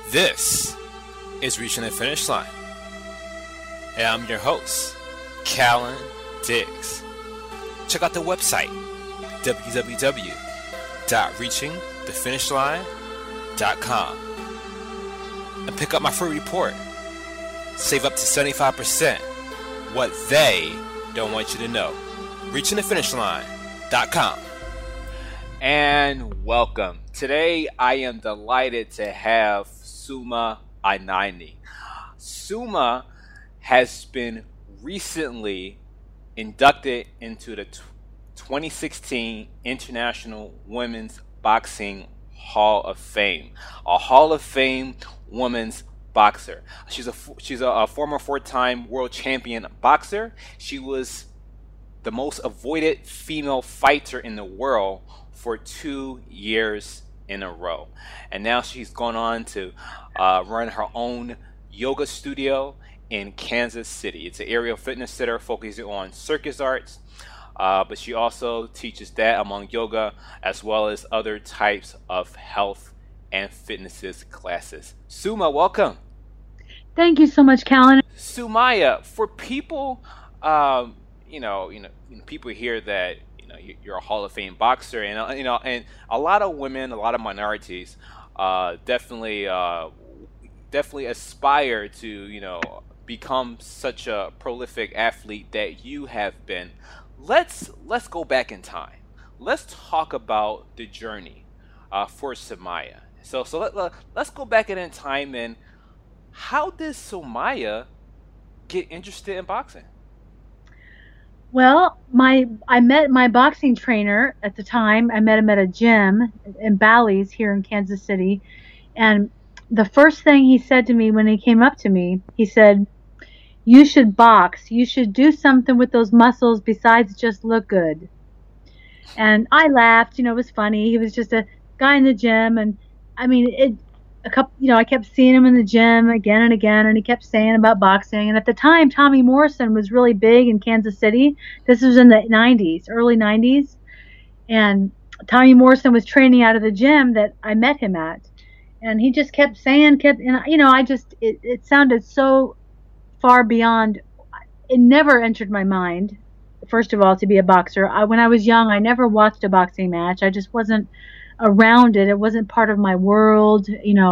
This is Reaching the Finish Line, and I'm your host, Callan Diggs. Check out the website, www.reachingthefinishline.com, and pick up my free report. Save up to 75%. What they don't want you to know. ReachingTheFinishLine.com. And welcome. Today I am delighted to have Suma Ainani. Suma has been recently inducted into the 2016 International Women's Boxing Hall of Fame. A Hall of Fame women's boxer. She's a former four-time world champion boxer. She was the most avoided female fighter in the world for 2 years in a row. And now she's gone on to run her own yoga studio in Kansas City. It's an aerial fitness center focusing on circus arts, but she also teaches that among yoga as well as other types of health and fitness classes. Suma, welcome. Thank you so much, Callan. Sumaya, for people, people hear that you're a Hall of Fame boxer, and and a lot of women, a lot of minorities, definitely aspire to become such a prolific athlete that you have been. Let's go back in time. Let's talk about the journey for Sumaya. So let's go back in time, and how did Sumaya get interested in boxing? Well, I met my boxing trainer at the time. I met him at a gym in Bally's here in Kansas City. And the first thing he said to me when he came up to me, he said, "You should box. You should do something with those muscles besides just look good." And I laughed. It was funny. He was just a guy in the gym. And I mean, I kept seeing him in the gym again and again, and he kept saying about boxing. And at the time, Tommy Morrison was really big in Kansas City. This was in the 90s, early 90s. And Tommy Morrison was training out of the gym that I met him at. And he just kept saying, it sounded so far beyond. It never entered my mind, first of all, to be a boxer. When I was young, I never watched a boxing match. I just wasn't around it. It wasn't part of my world,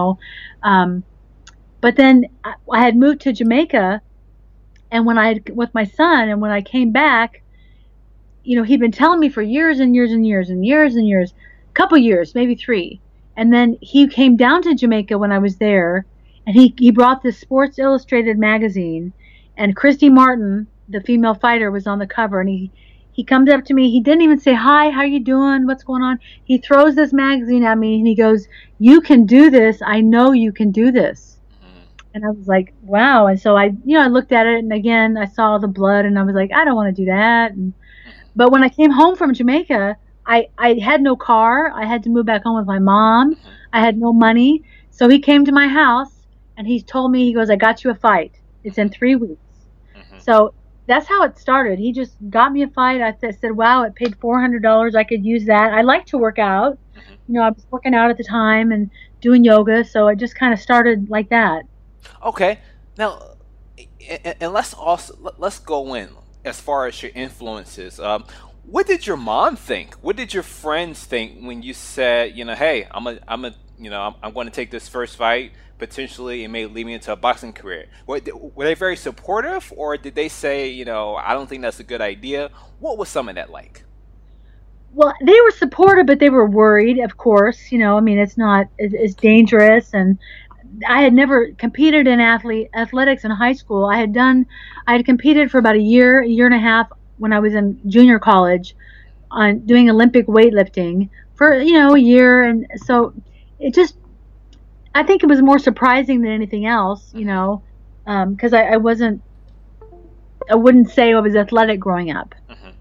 but then I had moved to Jamaica, and with my son, and when I came back, he'd been telling me for years and years and years and years and years, couple years, maybe 3. And then he came down to Jamaica when I was there, and he brought this Sports Illustrated magazine, and Christy Martin, the female fighter, was on the cover, and he comes up to me. He didn't even say, "Hi, how you doing? What's going on?" He throws this magazine at me and he goes, "You can do this. I know you can do this." And I was like, wow. And so I looked at it, and again, I saw the blood, and I was like, I don't want to do that. But when I came home from Jamaica, I had no car. I had to move back home with my mom. I had no money. So he came to my house and he told me, he goes, "I got you a fight. It's in 3 weeks." So that's how it started. He just got me a fight. I said, wow, it paid $400. I could use that. I like to work out. I was working out at the time and doing yoga, so it just kind of started like that. Okay. Now, and let's go in as far as your influences. What did your mom think? What did your friends think when you said, hey, I'm going to take this first fight? Potentially, it may lead me into a boxing career. Were they very supportive, or did they say, I don't think that's a good idea? What was some of that like? Well, they were supportive, but they were worried, of course. It's dangerous, and I had never competed in athletics in high school. I had competed for about a year and a half when I was in junior college on doing Olympic weightlifting for, a year. And so I think it was more surprising than anything else, because I wouldn't say I was athletic growing up.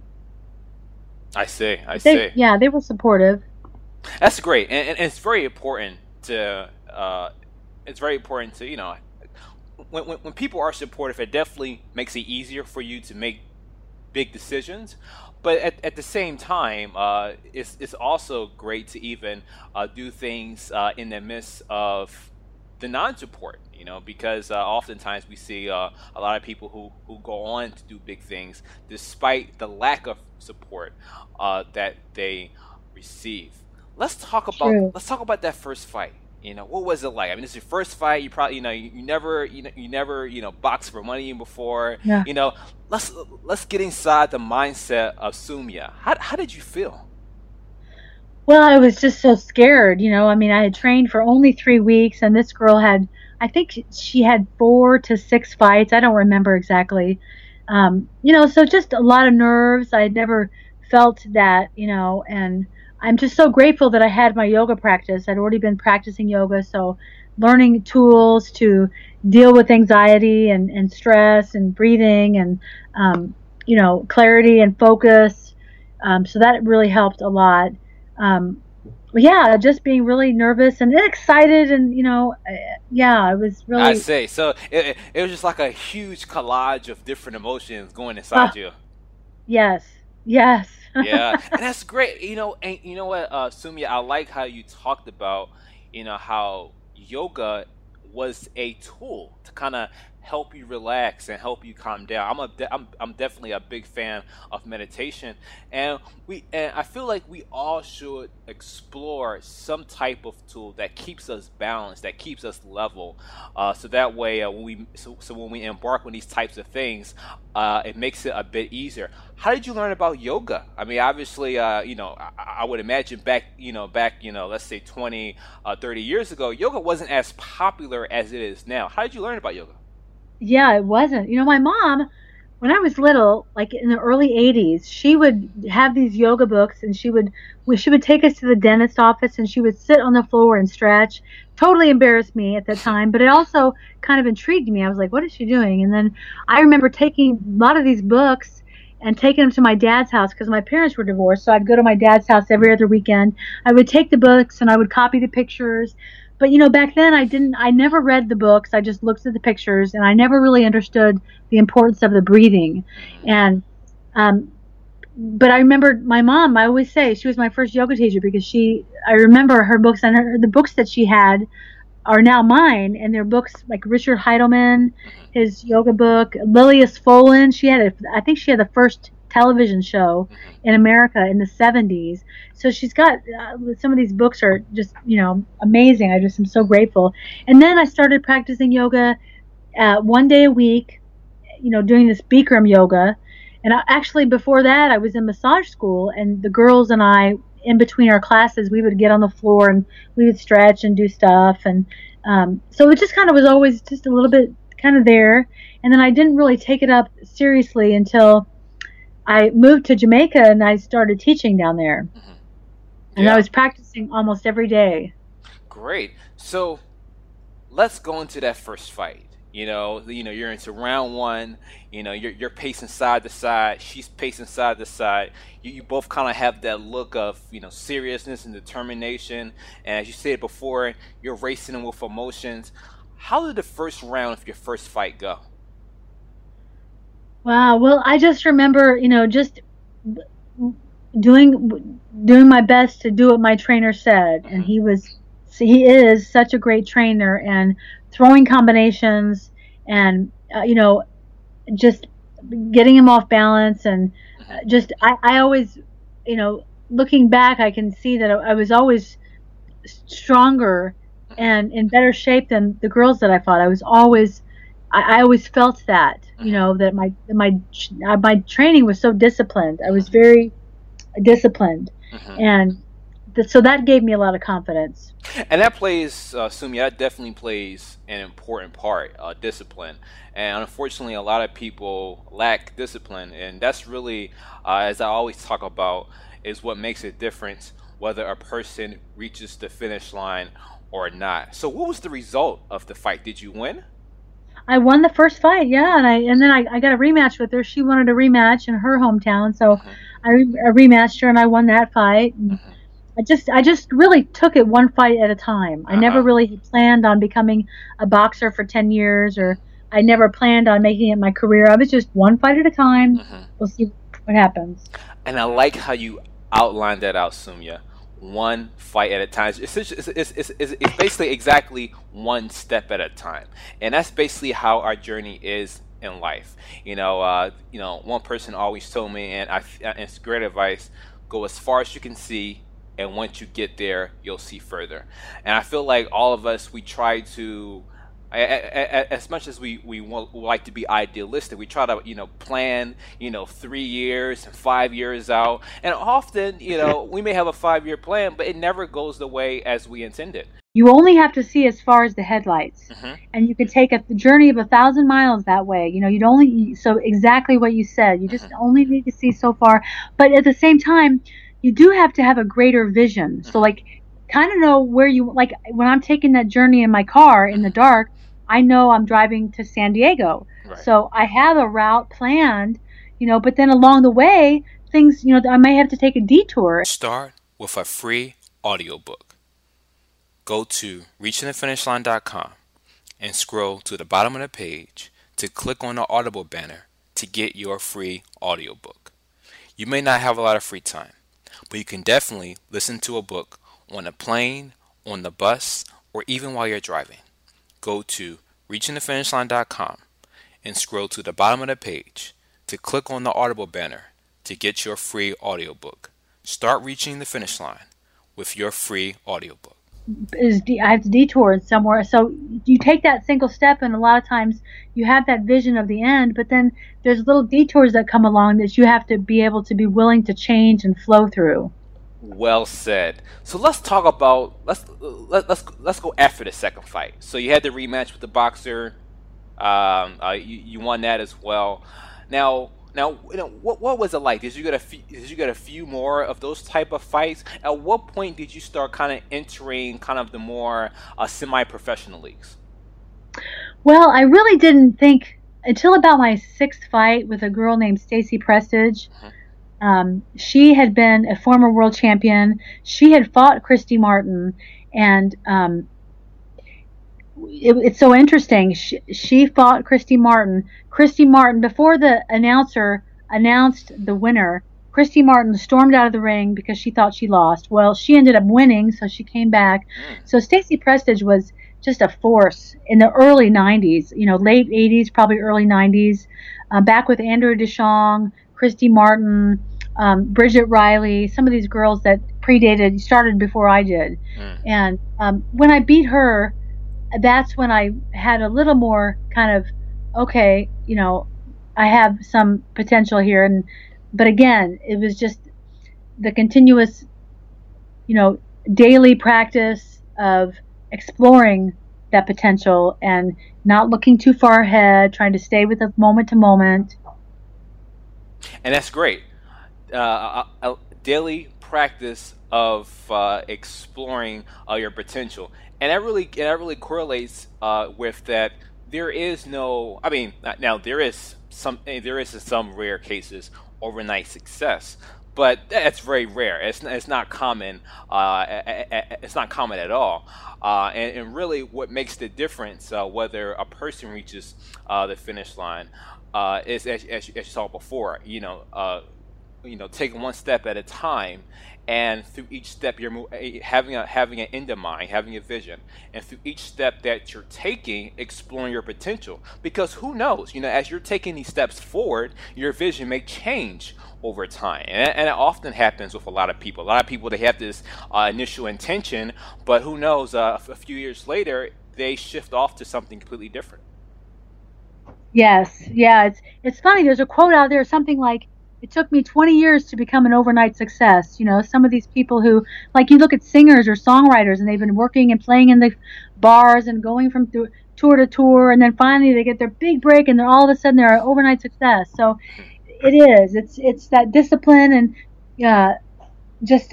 I see. Yeah, they were supportive. That's great, and it's very important to when people are supportive, it definitely makes it easier for you to make big decisions. But at the same time, it's also great to even do things in the midst of the non-support, because oftentimes we see a lot of people who go on to do big things despite the lack of support that they receive. True. Let's talk about that first fight. What was it like? I mean, this is your first fight. You probably, you never, boxed for money before. Yeah. Let's get inside the mindset of Sumya. How did you feel? Well, I was just so scared, I mean, I had trained for only 3 weeks, and this girl had, I think she had 4 to 6 fights. I don't remember exactly. So just a lot of nerves. I had never felt that, and I'm just so grateful that I had my yoga practice. I'd already been practicing yoga, so learning tools to deal with anxiety and stress and breathing and, clarity and focus. So that really helped a lot. Um, yeah, just being really nervous and excited, and yeah, I was I really, say so. It was just like a huge collage of different emotions going uh, inside you. yes, yes, Yeah, and that's great. And you know what, Sumya, I like how you talked about, how yoga was a tool to kind of help you relax and help you calm down. I'm definitely a big fan of meditation, and I feel like we all should explore some type of tool that keeps us balanced, that keeps us level, so that way so when we embark on these types of things, it makes it a bit easier. How did you learn about yoga? I mean, obviously, I would imagine let's say 20, 30 years ago, yoga wasn't as popular as it is now. How did you learn about yoga? yeah, it wasn't. My mom, when I was little, like in the early '80s, she would have these yoga books, and she would take us to the dentist office, and she would sit on the floor and stretch. Totally embarrassed me at that time, but it also kind of intrigued me. I was like, what is she doing? And then I remember taking a lot of these books and taking them to my dad's house because my parents were divorced. So I'd go to my dad's house every other weekend. I would take the books and I would copy the pictures. But back then I never read the books. I just looked at the pictures, and I never really understood the importance of the breathing. And um, but I remembered my mom. I always say she was my first yoga teacher because I remember her books, and the books that she had are now mine, and they're books like Richard Heidelman, his yoga book, Lilias Folan. I think she had the first television show in America in the 70s. So she's got some of these books are just amazing. I just am so grateful. And then I started practicing yoga 1 day a week, doing this Bikram yoga. And actually, before that, I was in massage school, and the girls and I, in between our classes, we would get on the floor and we would stretch and do stuff. And so it just kind of was always just a little bit kind of there. And then I didn't really take it up seriously until I moved to Jamaica and I started teaching down there. Hmm. And I Yeah, was practicing almost every day. great. So let's go into that first fight. You're into round one. You're pacing side to side. She's pacing side to side. You both kind of have that look of seriousness and determination. And as you said before, you're racing with emotions. How did the first round of your first fight go? Wow. Well, I just remember, just doing my best to do what my trainer said, and Hmm. he is such a great trainer, and throwing combinations, and just getting him off balance, and Hmm. just I always, looking back, I can see that I was always stronger Hmm. and in better shape than the girls that I fought. I always felt that, Hmm. that my training was so disciplined. I was Hmm. very disciplined, Hmm. and so that gave me a lot of confidence. And that plays, Sumi, that definitely plays an important part, discipline. And unfortunately, a lot of people lack discipline, and that's really, as I always talk about, is what makes a difference whether a person reaches the finish line or not. So, what was the result of the fight? Did you win? I won the first fight, yeah, and then I got a rematch with her. She wanted a rematch in her hometown, so Hmm. I rematched her and I won that fight. And Hmm. I just really took it one fight at a time. I Uh never huh. really planned on becoming a boxer for 10 years, or I never planned on making it my career. I was just one fight at a time. Hmm. We'll see what happens. And I like how you outlined that out, Sumya. one fight at a time. It's basically exactly one step at a time, and that's basically how our journey is in life. One person always told me, and it's great advice: go as far as you can see, and once you get there, you'll see further. And I feel like all of us, we try to, as much as we like to be idealistic, we try to plan 3 years and 5 years out, and often we may have a 5 year plan, but it never goes the way as we intended. You only have to see as far as the headlights, and you could take a journey of 1,000 miles that way. You'd only, so exactly what you said. You just only need to see so far, but at the same time, you do have to have a greater vision. So like, kind of know where you, like when I'm taking that journey in my car in the dark, I know I'm driving to San Diego. Right. So I have a route planned, but then along the way, things, I may have to take a detour. Start with a free audiobook. Go to reachingthefinishline.com and scroll to the bottom of the page to click on the Audible banner to get your free audiobook. You may not have a lot of free time, but you can definitely listen to a book on a plane, on the bus, or even while you're driving. Go to reachingthefinishline.com and scroll to the bottom of the page to click on the Audible banner to get your free audiobook. Start reaching the finish line with your free audiobook. I have to detour somewhere. So you take that single step, and a lot of times you have that vision of the end, but then there's little detours that come along that you have to be able to be willing to change and flow through. Well said. So let's talk about let's go after the second fight. So you had the rematch with the boxer. You won that as well. Now, what was it like? Did you get a few more of those type of fights? At what point did you start kind of entering kind of the more semi-professional leagues? Well, I really didn't think until about my sixth fight with a girl named Stacy Prestige. She had been a former world champion. She had fought Christy Martin, and it's so interesting. She fought Christy Martin. Christy Martin, before the announcer announced the winner, Christy Martin stormed out of the ring because she thought she lost. Well, she ended up winning, so she came back. So Stacy Prestige was just a force in the early 90s, late 80s, probably early 90s, back with Andrew Deschong, Christy Martin, Bridget Riley, some of these girls that started before I did. And when I beat her, that's when I had a little more kind of, okay, I have some potential here. But again, it was just the continuous, daily practice of exploring that potential and not looking too far ahead, trying to stay with the moment to moment. And that's great. A daily practice of exploring your potential, and that really correlates with that. There is no, I mean, now there is in some rare cases overnight success, but that's very rare. It's not common. It's not common at all. And really, what makes the difference whether a person reaches the finish line is, as you saw before, taking one step at a time, and through each step you're having an end in mind, having a vision, and through each step that you're taking, exploring your potential. Because who knows, as you're taking these steps forward, your vision may change over time, and it often happens with a lot of people. They have this initial intention, but who knows, a few years later they shift off to something completely different. Yes, yeah, it's funny. There's a quote out there, something like, "It took me 20 years to become an overnight success." Some of these people who, like, you look at singers or songwriters, and they've been working and playing in the bars and going from tour to tour, and then finally they get their big break, and then all of a sudden they're an overnight success. So it is. It's that discipline, and just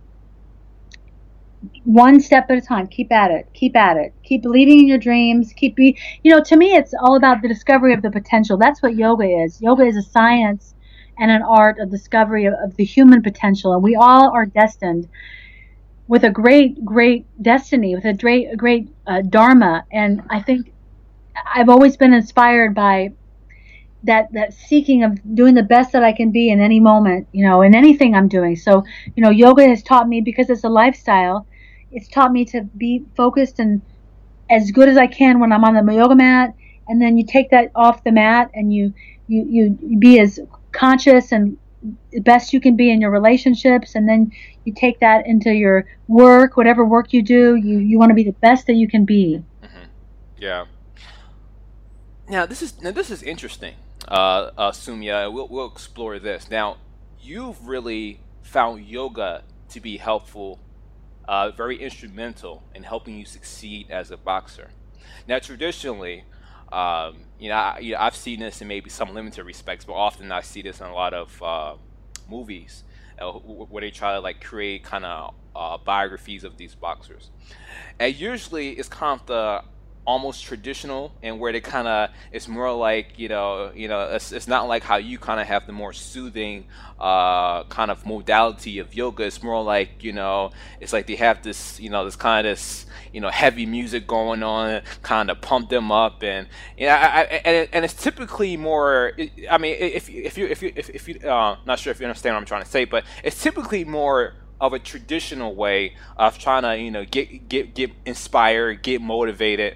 one step at a time. Keep at it. Keep believing in your dreams. To me, it's all about the discovery of the potential. That's what yoga is. Yoga is a science and an art of discovery of the human potential. And we all are destined with a great, great destiny, with a great dharma. And I think I've always been inspired by that seeking of doing the best that I can be in any moment, in anything I'm doing. So, yoga has taught me, because it's a lifestyle, it's taught me to be focused and as good as I can when I'm on the yoga mat, and then you take that off the mat and you be as conscious and best you can be in your relationships, and then you take that into your work, whatever work you do, you want to be the best that you can be. Hmm. Yeah. Now this is interesting, Sumya. We'll explore this. Now, you've really found yoga to be helpful, very instrumental in helping you succeed as a boxer. Now, traditionally, I've seen this in maybe some limited respects, but often I see this in a lot of movies, where they try to like create kind of biographies of these boxers, and usually it's kind of the almost traditional, and where they kind of, it's more like, it's not like how you kind of have the more soothing kind of modality of yoga. It's more like, it's like they have this, this kind of this, heavy music going on, kind of pump them up. And and it's typically more, I mean, if you not sure if you understand what I'm trying to say, but it's typically more of a traditional way of trying to, get inspired, get motivated.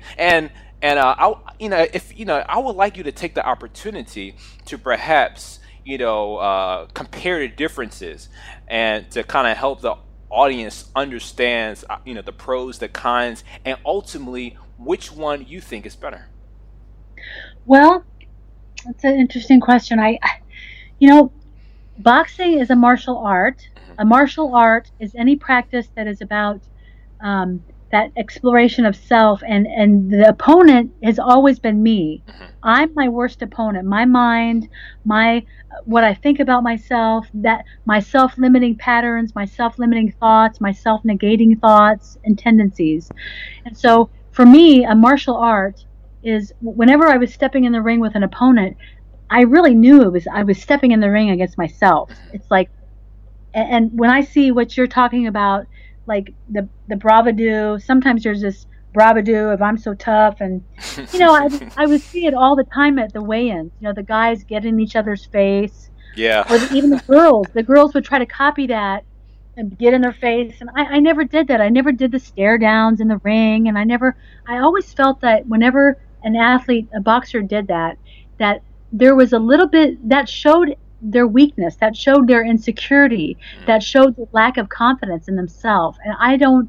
I would like you to take the opportunity to perhaps, compare the differences, and to kind of help the audience understands, the pros, the cons, and ultimately which one you think is better. Well, that's an interesting question. You know, Boxing is a martial art. Hmm. A martial art is any practice that is about that exploration of self, and the opponent has always been me. Hmm. I'm my worst opponent. My mind, my what I think about myself, that my self-limiting patterns, my self-limiting thoughts, my self-negating thoughts and tendencies. And so, for me, a martial art is whenever I was stepping in the ring with an opponent, I really knew I was stepping in the ring against myself. It's like, and when I see what you're talking about, like the bravado, sometimes there's this bravado of I'm so tough, and I would see it all the time at the weigh-ins. The guys get in each other's face, Yeah. or even the girls would try to copy that and get in their face, and I never did that. I never did the stare downs in the ring, and I always felt that whenever an athlete, a boxer did that, that there was a little bit that showed their weakness, that showed their insecurity, that showed the lack of confidence in themselves. And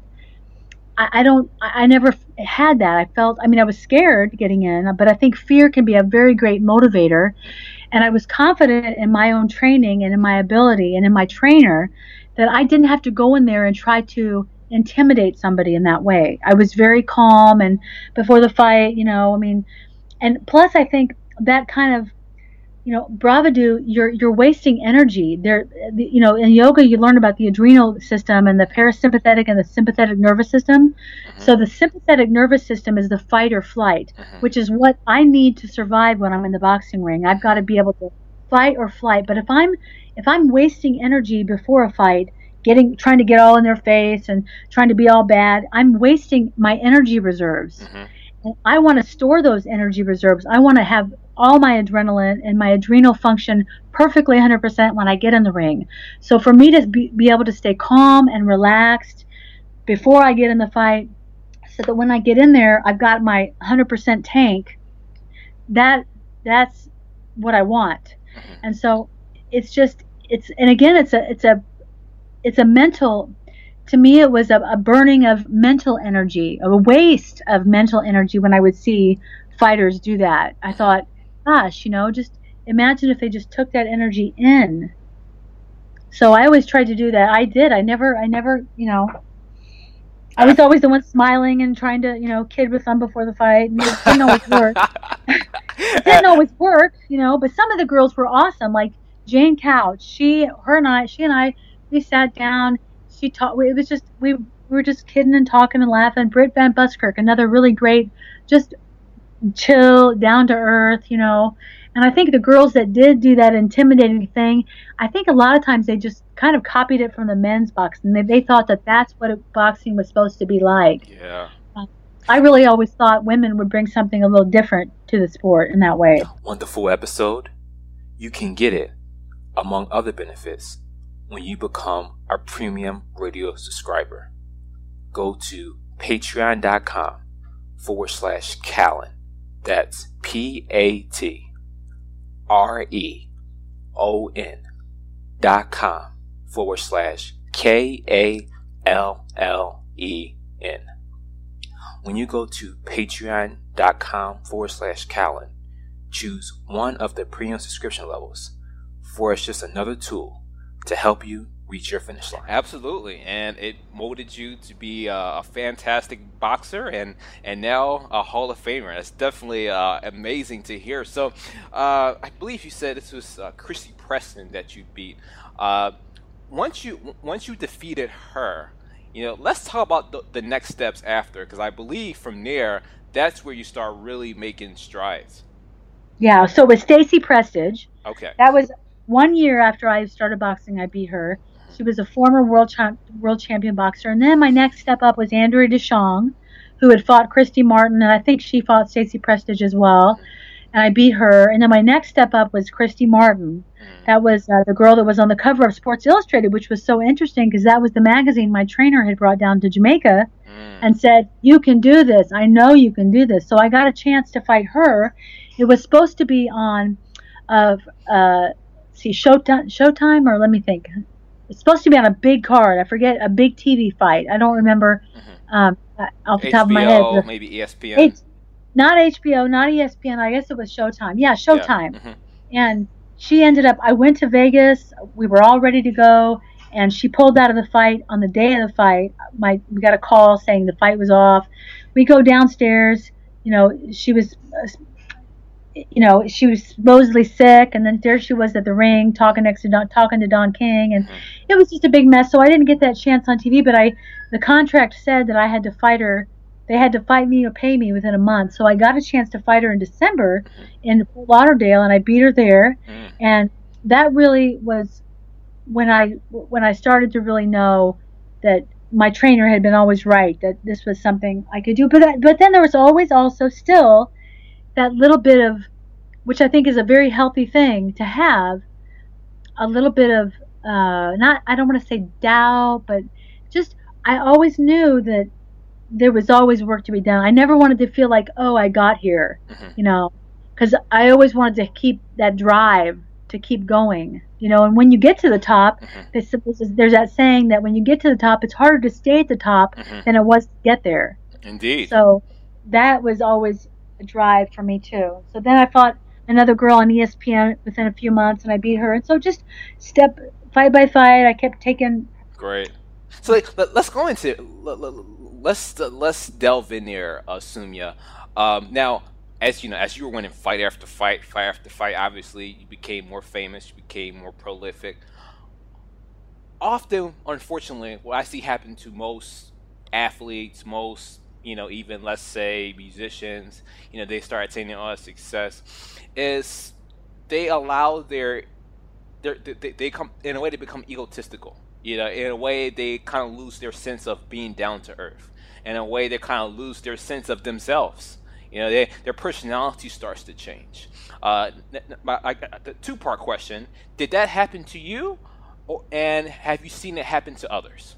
I never had that. I felt, I mean, I was scared getting in, but I think fear can be a very great motivator. And I was confident in my own training and in my ability and in my trainer, that I didn't have to go in there and try to intimidate somebody in that way. I was very calm, and before the fight, I mean, and plus I think that kind of, bravado, you're wasting energy there. In yoga you learn about the adrenal system and the parasympathetic and the sympathetic nervous system. Hmm. So the sympathetic nervous system is the fight or flight, Hmm. which is what I need to survive when I'm in the boxing ring. I've got to be able to fight or flight. But if I'm wasting energy before a fight, trying to get all in their face and trying to be all bad, I'm wasting my energy reserves. Hmm. And I want to store those energy reserves. I want to have all my adrenaline and my adrenal function perfectly 100% when I get in the ring. So for me to be able to stay calm and relaxed before I get in the fight, so that when I get in there, I've got my 100% tank. That's what I want. Hmm. And so it's just and again, it's a mental. To me, it was a burning of mental energy, a waste of mental energy when I would see fighters do that. I thought, gosh, just imagine if they just took that energy in. So I always tried to do that. I did. I never. I was always the one smiling and trying to, kid with them before the fight. And it didn't always work. It didn't always work, but some of the girls were awesome. Like Jane Couch, she and I, we sat down. She taught. It was just we were just kidding and talking and laughing. Britt Van Buskirk, another really great, just chill, down to earth. And I think the girls that did do that intimidating thing, I think a lot of times they just kind of copied it from the men's boxing. They thought that that's what boxing was supposed to be like. Yeah. I really always thought women would bring something a little different to the sport in that way. Wonderful episode. You can get it, among other benefits, when you become our premium radio subscriber. Go to patreon.com/Callen. That's patreon.com/KALLEN. When you go to patreon.com/Callen, choose one of the premium subscription levels, for it's just another tool to help you reach your finish line. Absolutely, and it molded you to be a fantastic boxer and now a Hall of Famer. That's definitely amazing to hear. So I believe you said this was Christy Preston that you beat. Once you defeated her, let's talk about the next steps after, because I believe from there, that's where you start really making strides. Yeah, so with Stacey Prestige, okay, that was 1 year after I started boxing. I beat her. She was a former world champion boxer. And then my next step up was Andrea Deschong, who had fought Christy Martin, and I think she fought Stacey Prestige as well. And I beat her. And then my next step up was Christy Martin. That was the girl that was on the cover of Sports Illustrated, which was so interesting because that was the magazine my trainer had brought down to Jamaica and said, "You can do this. I know you can do this." So I got a chance to fight her. It was supposed to be on Showtime, or let me think. It's supposed to be on a big card. I forget, a big TV fight. I don't remember off the top of my head. HBO, maybe ESPN. Not HBO, not ESPN. I guess it was Showtime. Yeah, Showtime. Yeah. And she ended up, I went to Vegas. We were all ready to go. And she pulled out of the fight on the day of the fight. We got a call saying the fight was off. We go downstairs. She was supposedly sick, and then there she was at the ring talking to Don King, and it was just a big mess. So I didn't get that chance on TV, but the contract said that I had to fight her. They had to fight me or pay me within a month. So I got a chance to fight her in December in Fort Lauderdale, and I beat her there. And that really was when I started to really know that my trainer had been always right, that this was something I could do. But then there was always also still that little bit of, which I think is a very healthy thing to have, a little bit of, I don't want to say doubt, but just, I always knew that there was always work to be done. I never wanted to feel like, oh, I got here, because I always wanted to keep that drive to keep going, and when you get to the top, there's that saying that when you get to the top, it's harder to stay at the top than it was to get there. Indeed. So that was always a drive for me too. So then I fought another girl on ESPN within a few months, and I beat her. And so just fight by fight, I kept taking. Great. So let's go into let's delve in there, Sumya. Now, as you were winning fight after fight, obviously you became more famous, you became more prolific. Often, unfortunately, what I see happen to most athletes, even let's say musicians, they start attaining all that success, is they allow they come, in a way, they become egotistical. In a way they kind of lose their sense of being down to earth. In a way they kind of lose their sense of themselves. Their personality starts to change. The two-part question: did that happen to you, and have you seen it happen to others?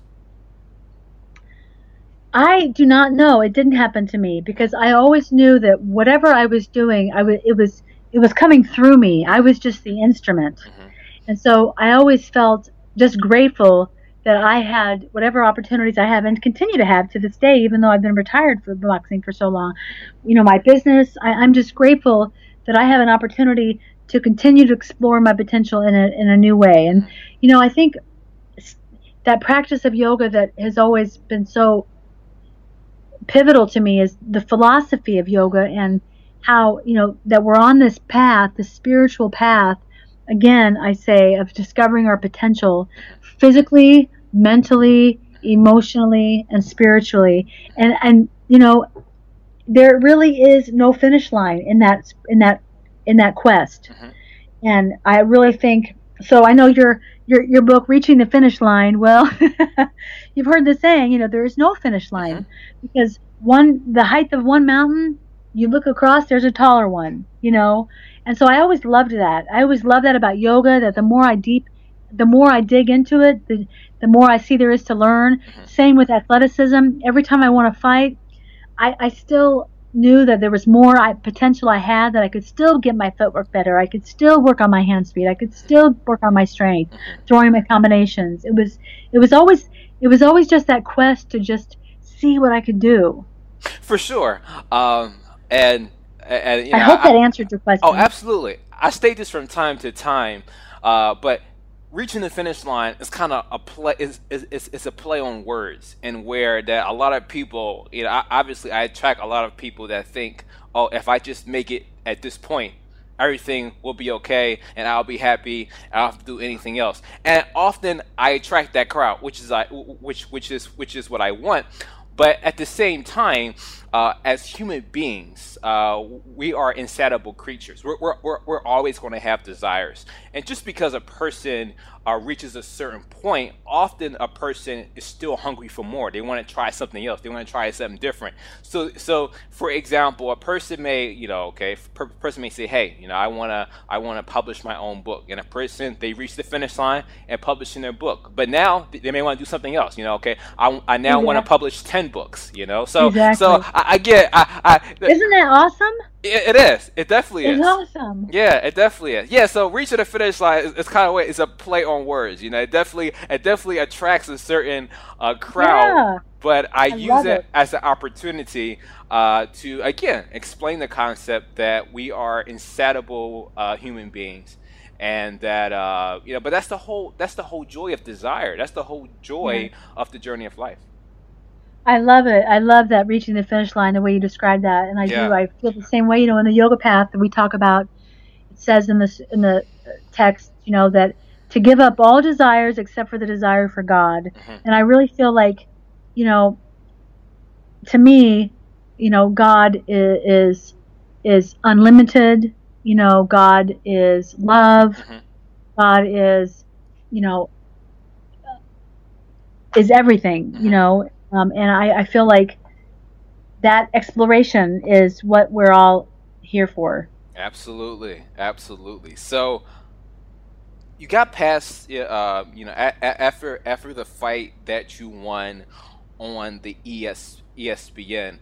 I do not know. It didn't happen to me because I always knew that whatever I was doing, it was coming through me. I was just the instrument. And so I always felt just grateful that I had whatever opportunities I have and continue to have to this day, even though I've been retired for boxing for so long. My business, I'm just grateful that I have an opportunity to continue to explore my potential in a new way. And, I think that practice of yoga that has always been so pivotal to me is the philosophy of yoga, and how, that we're on this path, the spiritual path, again, I say, of discovering our potential physically, mentally, emotionally, and spiritually. And there really is no finish line in that quest. And I really think, so I know your book, Reaching the Finish Line, well, you've heard the saying, there is no finish line, because the height of one mountain, you look across, there's a taller one, and And so I always loved that. I always loved that about yoga, that the more I dig into it, the more I see there is to learn. Same with athleticism. Every time I want to fight, I still knew that there was more potential I had, that I could still get my footwork better. I could still work on my hand speed. I could still work on my strength, throwing my combinations. It was always just that quest to just see what I could do. For sure. And you know, I hope that answered your question. Oh, absolutely. I state this from time to time, but reaching the finish line is kind of a play. It's a play on words, and where that a lot of people, you know, obviously I attract a lot of people that think, oh, if I just make it at this point, everything will be okay, and I'll be happy. I don't have to do anything else. And often I attract that crowd, which is what I want. But at the same time, as human beings, we are insatiable creatures. We're always going to have desires. And just because a person reaches a certain point, often a person is still hungry for more. They want to try something else. They want to try something different. So for example, a person may, person may say, hey, I want to publish my own book. And a person, they reach the finish line and publishing their book. But now they may want to do something else. I now want to publish 10 books. So exactly. So I get. Isn't that awesome? It is. It definitely is. It's awesome. Yeah, it definitely is. Yeah, so reaching the finish line is kind of way. It's a play on words. It definitely attracts a certain crowd. Yeah, but I use it as an opportunity to again explain the concept that we are insatiable human beings, and that But that's the whole joy of desire. That's the whole joy of the journey of life. I love it. I love that, reaching the finish line, the way you describe that. And I feel the same way. In the yoga path that we talk about, it says in the text, that to give up all desires except for the desire for God. Mm-hmm. And I really feel like, to me, God is unlimited. God is love. Mm-hmm. God is, is everything, mm-hmm. And I feel like that exploration is what we're all here for. Absolutely, absolutely. So you got past, after the fight that you won on the ESPN.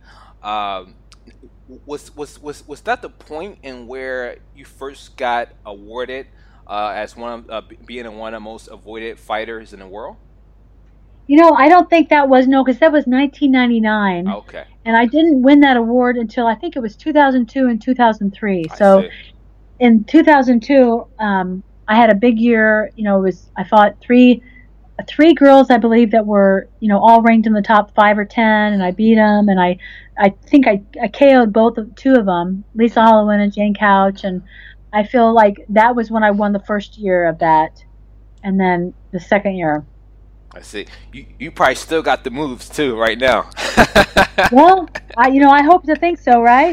Was that the point in where you first got awarded as being one of the most avoided fighters in the world? I don't think that was, because that was 1999. Okay. And I didn't win that award until I think it was 2002 and 2003. So in 2002, I had a big year. I fought three girls, I believe, that were, all ranked in the top 5 or 10, and I beat them. And I think I KO'd two of them, Lisa Holloway and Jane Couch. And I feel like that was when I won the first year of that. And then the second year. I see. You probably still got the moves too right now. Well, I hope to think so, right?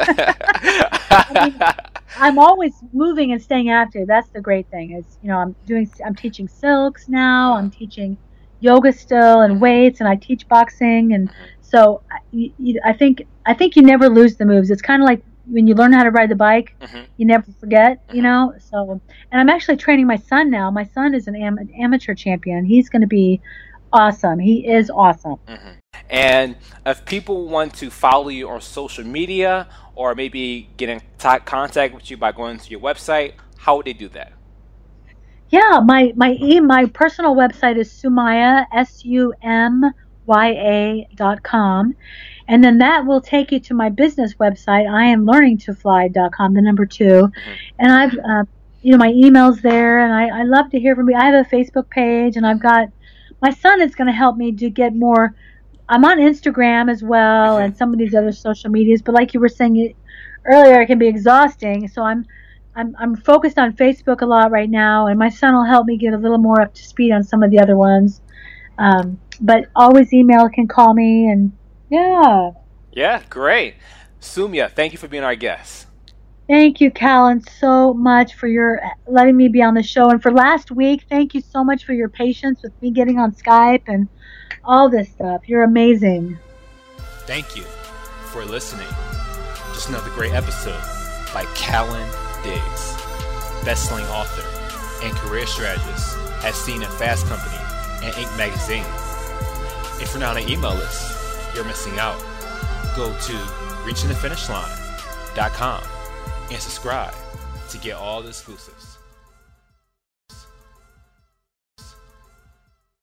I'm always moving and staying active. That's the great thing. Is I'm teaching silks now. I'm teaching yoga still and weights, and I teach boxing, and so I think you never lose the moves. It's kind of like when you learn how to ride the bike, you never forget, So, and I'm actually training my son now. My son is an amateur champion. He's going to be awesome. He is awesome. Mm-hmm. And if people want to follow you on social media, or maybe get in contact with you by going to your website, how would they do that? Yeah, my personal website is Sumaya, SUMYA.com. And then that will take you to my business website, IamLearningToFly.com, the number 2. Mm-hmm. And I've, my email's there, and I love to hear from you. I have a Facebook page, and I've got, my son is going to help me to get more. I'm on Instagram as well, and some of these other social medias. But like you were saying earlier, it can be exhausting. So I'm focused on Facebook a lot right now, and my son will help me get a little more up to speed on some of the other ones. But always email, can call me, and yeah. Yeah, great. Soumya, thank you for being our guest. Thank you, Callan, so much for your letting me be on the show. And for last week, thank you so much for your patience with me getting on Skype and all this stuff. You're amazing. Thank you for listening. Just another great episode by Callan Diggs, best-selling author and career strategist, as seen in Fast Company and Inc. magazine. If you're not on an email list, you're missing out. Go to reachingthefinishline.com and subscribe to get all the exclusives.